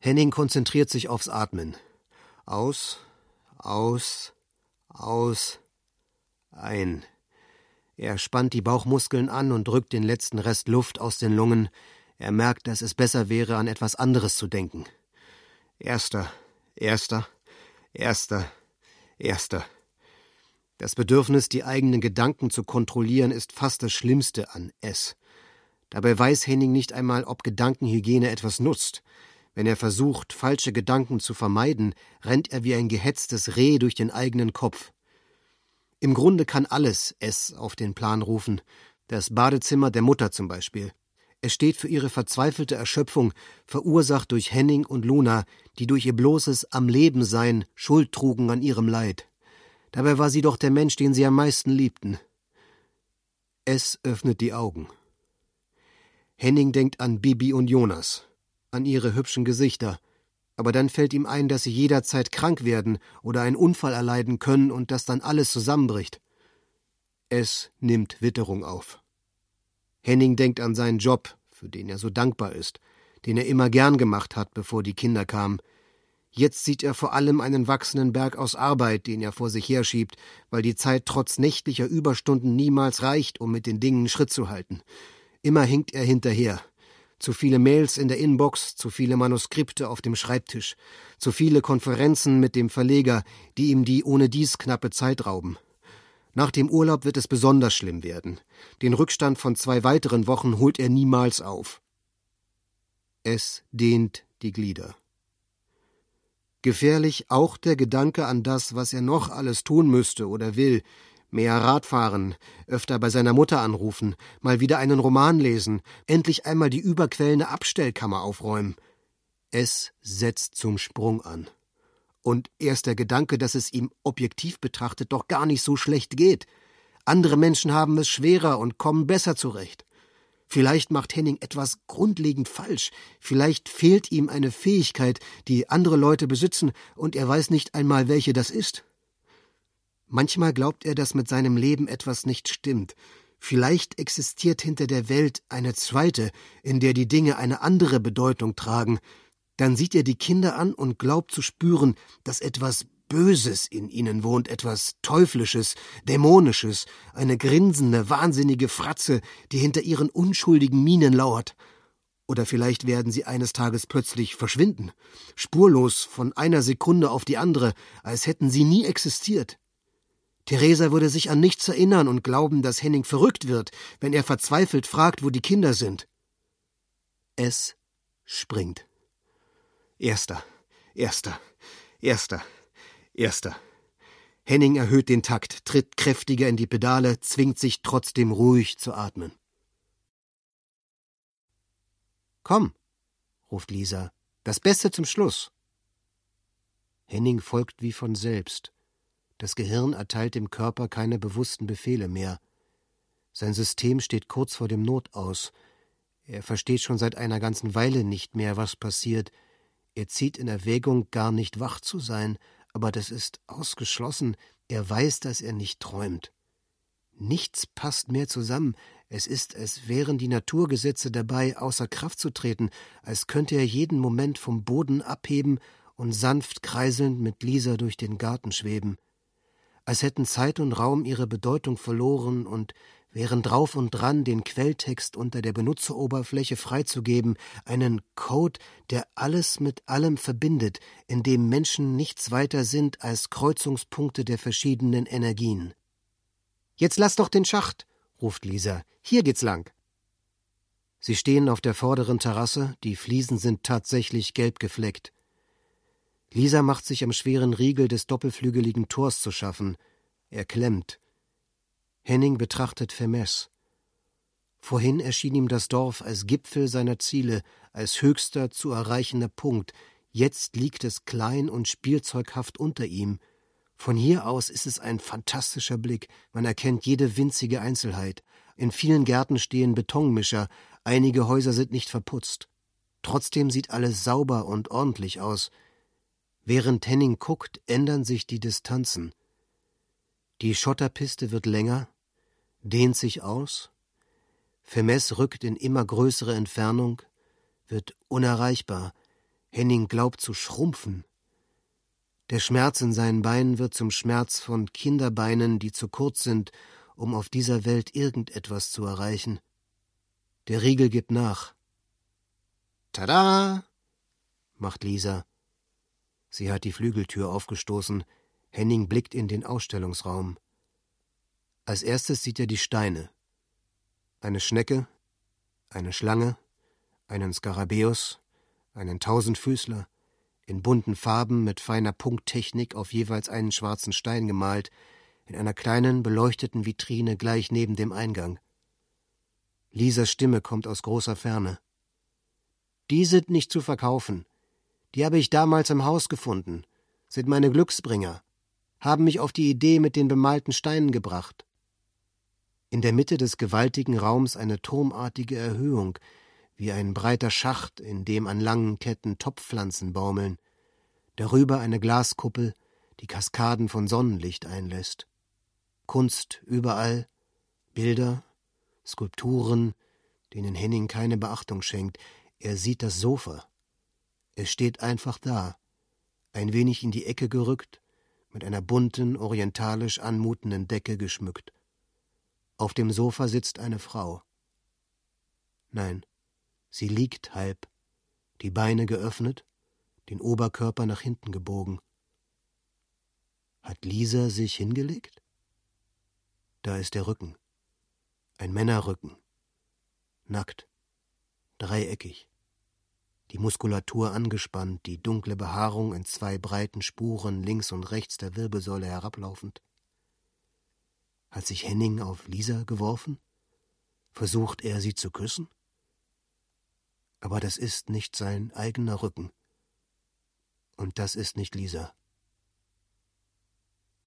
Henning konzentriert sich aufs Atmen. Aus, aus, aus, ein. Er spannt die Bauchmuskeln an und drückt den letzten Rest Luft aus den Lungen. Er merkt, dass es besser wäre, an etwas anderes zu denken. Erster. Das Bedürfnis, die eigenen Gedanken zu kontrollieren, ist fast das Schlimmste an S. Dabei weiß Henning nicht einmal, ob Gedankenhygiene etwas nutzt. Wenn er versucht, falsche Gedanken zu vermeiden, rennt er wie ein gehetztes Reh durch den eigenen Kopf. Im Grunde kann alles S auf den Plan rufen. Das Badezimmer der Mutter zum Beispiel. Es steht für ihre verzweifelte Erschöpfung, verursacht durch Henning und Luna, die durch ihr bloßes Am-Leben-Sein Schuld trugen an ihrem Leid. Dabei war sie doch der Mensch, den sie am meisten liebten. S öffnet die Augen. Henning denkt an Bibi und Jonas, an ihre hübschen Gesichter. Aber dann fällt ihm ein, dass sie jederzeit krank werden oder einen Unfall erleiden können und dass dann alles zusammenbricht. Es nimmt Witterung auf. Henning denkt an seinen Job, für den er so dankbar ist, den er immer gern gemacht hat, bevor die Kinder kamen. Jetzt sieht er vor allem einen wachsenden Berg aus Arbeit, den er vor sich herschiebt, weil die Zeit trotz nächtlicher Überstunden niemals reicht, um mit den Dingen Schritt zu halten. Immer hinkt er hinterher. Zu viele Mails in der Inbox, zu viele Manuskripte auf dem Schreibtisch, zu viele Konferenzen mit dem Verleger, die ihm die ohnedies knappe Zeit rauben. Nach dem Urlaub wird es besonders schlimm werden. Den Rückstand von 2 weiteren Wochen holt er niemals auf. Es dehnt die Glieder. Gefährlich auch der Gedanke an das, was er noch alles tun müsste oder will. Mehr Radfahren, öfter bei seiner Mutter anrufen, mal wieder einen Roman lesen, endlich einmal die überquellende Abstellkammer aufräumen. Es setzt zum Sprung an. Und erst der Gedanke, dass es ihm objektiv betrachtet doch gar nicht so schlecht geht. Andere Menschen haben es schwerer und kommen besser zurecht. Vielleicht macht Henning etwas grundlegend falsch. Vielleicht fehlt ihm eine Fähigkeit, die andere Leute besitzen, und er weiß nicht einmal, welche das ist. Manchmal glaubt er, dass mit seinem Leben etwas nicht stimmt. Vielleicht existiert hinter der Welt eine zweite, in der die Dinge eine andere Bedeutung tragen. Dann sieht er die Kinder an und glaubt zu spüren, dass etwas Böses in ihnen wohnt, etwas Teuflisches, Dämonisches, eine grinsende, wahnsinnige Fratze, die hinter ihren unschuldigen Mienen lauert. Oder vielleicht werden sie eines Tages plötzlich verschwinden, spurlos von einer Sekunde auf die andere, als hätten sie nie existiert. Theresa würde sich an nichts erinnern und glauben, dass Henning verrückt wird, wenn er verzweifelt fragt, wo die Kinder sind. Es springt. Erster. Henning erhöht den Takt, tritt kräftiger in die Pedale, zwingt sich trotzdem ruhig zu atmen. »Komm«, ruft Lisa, »das Beste zum Schluss.« Henning folgt wie von selbst. Das Gehirn erteilt dem Körper keine bewussten Befehle mehr. Sein System steht kurz vor dem Notaus. Er versteht schon seit einer ganzen Weile nicht mehr, was passiert. Er zieht in Erwägung, gar nicht wach zu sein, aber das ist ausgeschlossen. Er weiß, dass er nicht träumt. Nichts passt mehr zusammen. Es ist, als wären die Naturgesetze dabei, außer Kraft zu treten, als könnte er jeden Moment vom Boden abheben und sanft kreiselnd mit Lisa durch den Garten schweben. Als hätten Zeit und Raum ihre Bedeutung verloren und wären drauf und dran, den Quelltext unter der Benutzeroberfläche freizugeben, einen Code, der alles mit allem verbindet, in dem Menschen nichts weiter sind als Kreuzungspunkte der verschiedenen Energien. »Jetzt lass doch den Schacht«, ruft Lisa, »hier geht's lang.« Sie stehen auf der vorderen Terrasse, die Fliesen sind tatsächlich gelb gefleckt. Lisa macht sich am schweren Riegel des doppelflügeligen Tors zu schaffen. Er klemmt. Henning betrachtet Vermess. Vorhin erschien ihm das Dorf als Gipfel seiner Ziele, als höchster zu erreichender Punkt. Jetzt liegt es klein und spielzeughaft unter ihm. Von hier aus ist es ein fantastischer Blick. Man erkennt jede winzige Einzelheit. In vielen Gärten stehen Betonmischer. Einige Häuser sind nicht verputzt. Trotzdem sieht alles sauber und ordentlich aus. Während Henning guckt, ändern sich die Distanzen. Die Schotterpiste wird länger, dehnt sich aus. Vermess rückt in immer größere Entfernung, wird unerreichbar. Henning glaubt zu schrumpfen. Der Schmerz in seinen Beinen wird zum Schmerz von Kinderbeinen, die zu kurz sind, um auf dieser Welt irgendetwas zu erreichen. Der Riegel gibt nach. »Tada!« macht Lisa. Sie hat die Flügeltür aufgestoßen. Henning blickt in den Ausstellungsraum. Als erstes sieht er die Steine. Eine Schnecke, eine Schlange, einen Skarabäus, einen Tausendfüßler, in bunten Farben mit feiner Punkttechnik auf jeweils einen schwarzen Stein gemalt, in einer kleinen, beleuchteten Vitrine gleich neben dem Eingang. Lisas Stimme kommt aus großer Ferne. »Die sind nicht zu verkaufen. Die habe ich damals im Haus gefunden, sind meine Glücksbringer, haben mich auf die Idee mit den bemalten Steinen gebracht.« In der Mitte des gewaltigen Raums eine turmartige Erhöhung, wie ein breiter Schacht, in dem an langen Ketten Topfpflanzen baumeln. Darüber eine Glaskuppel, die Kaskaden von Sonnenlicht einlässt. Kunst überall, Bilder, Skulpturen, denen Henning keine Beachtung schenkt. Er sieht das Sofa. Es steht einfach da, ein wenig in die Ecke gerückt, mit einer bunten, orientalisch anmutenden Decke geschmückt. Auf dem Sofa sitzt eine Frau. Nein, sie liegt halb, die Beine geöffnet, den Oberkörper nach hinten gebogen. Hat Lisa sich hingelegt? Da ist der Rücken. Ein Männerrücken. Nackt. Dreieckig. Die Muskulatur angespannt, die dunkle Behaarung in 2 breiten Spuren links und rechts der Wirbelsäule herablaufend. Hat sich Henning auf Lisa geworfen? Versucht er, sie zu küssen? Aber das ist nicht sein eigener Rücken. Und das ist nicht Lisa.